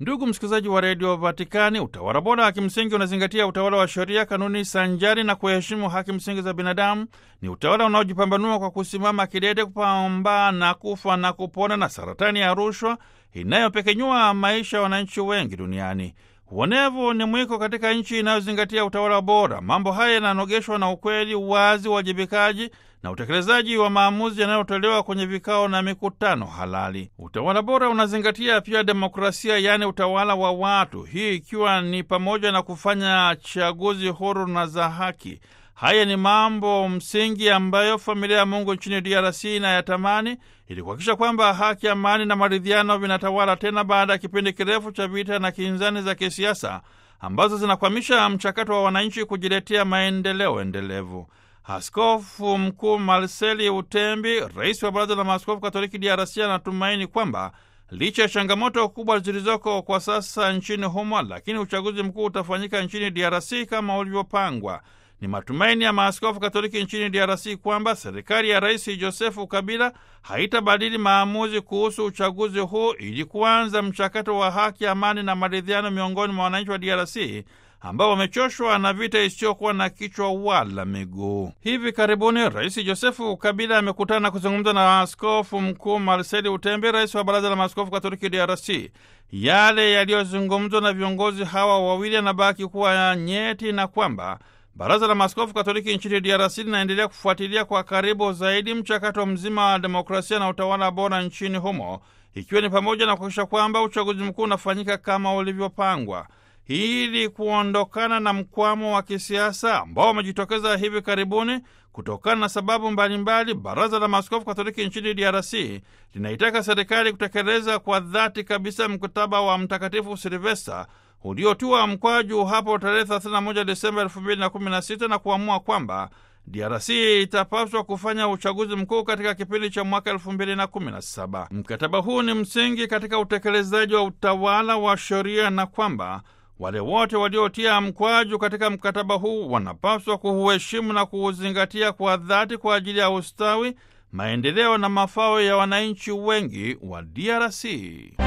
Ndugu msikilizaji wa redio Vatikani, utawala bora wa kimsingi unazingatia utawala wa sheria, kanuni sanjari na kuheshimu haki msingi za binadamu. Ni utawala unaojipambanua kwa kusimama kidete kupambana kufa na kupona na saratani ya rushwa inayopekenyua maisha ya wananchi wengi duniani. Uonevu ni mwiko katika nchi inayozingatia utawala bora. Mambo haya yananogeshwa na ukweli, uwazi, uwajibikaji na utekelezaji wa maamuzi yanayotolewa kwenye vikao na mikutano halali. Utawala bora unazingatia pia demokrasia, yaani utawala wa watu, hii ikiwa ni pamoja na kufanya chaguzi huru na za haki. Haya ni mambo msingi ambayo familia ya Mungu nchini DRC inayatamani ili kuhakikisha kwamba haki, amani na maridhiano vinatawala tena baada ya kipindi kirefu cha vita na kinzani za kisiasa ambazo zinakwamisha mchakato wa wananchi kujiletea maendeleo endelevu. Askofu Mkuu Marceli Utembi, rais wa Baraza la Maaskofu Katoliki DRC, anatumaini kwamba licha ya changamoto kubwa zilizoko kwa sasa nchini humo, lakini uchaguzi mkuu utafanyika nchini DRC kama ulivyopangwa. Ni matumaini ya maaskofu Katoliki nchini DRC kwamba serikali ya Rais Josefu Kabila haitabadili maamuzi kuhusu uchaguzi huu ili kuanza mchakato wa haki, amani na maridhiano miongoni mwa wananchi wa DRC ambao wamechoshwa na vita isiyokuwa na kichwa wala miguu. Hivi karibuni Rais Josefu Kabila amekutana na kuzungumza na Askofu Mkuu Marceli Utembe, rais wa Baraza la Maaskofu Katoliki DRC. Yale yaliyozungumzwa na viongozi hawa wawili yanabaki kuwa nyeti, na kwamba Baraza la Maaskofu Katoliki nchini DRC linaendelea kufuatilia kwa karibu zaidi mchakato mzima wa demokrasia na utawala bora nchini humo, ikiwa ni pamoja na kuhakikisha kwamba uchaguzi mkuu unafanyika kama ulivyopangwa. Ili kuondokana na mkwamo wa kisiasa ambao umejitokeza hivi karibuni kutokana na sababu mbalimbali, Baraza la Maaskofu Katoliki nchini DRC linaitaka serikali kutekeleza kwa dhati kabisa mkataba wa Mtakatifu Silvesta uliotiwa mkwaju hapo tarehe 31 Desemba 2016 na kuamua kwamba DRC itapaswa kufanya uchaguzi mkuu katika kipindi cha mwaka 2017. Mkataba huu ni msingi katika utekelezaji wa utawala wa sheria, na kwamba wale wote waliotia mkwaju katika mkataba huu wanapaswa kuuheshimu na kuuzingatia kwa dhati kwa ajili ya ustawi, maendeleo na mafao ya wananchi wengi wa DRC.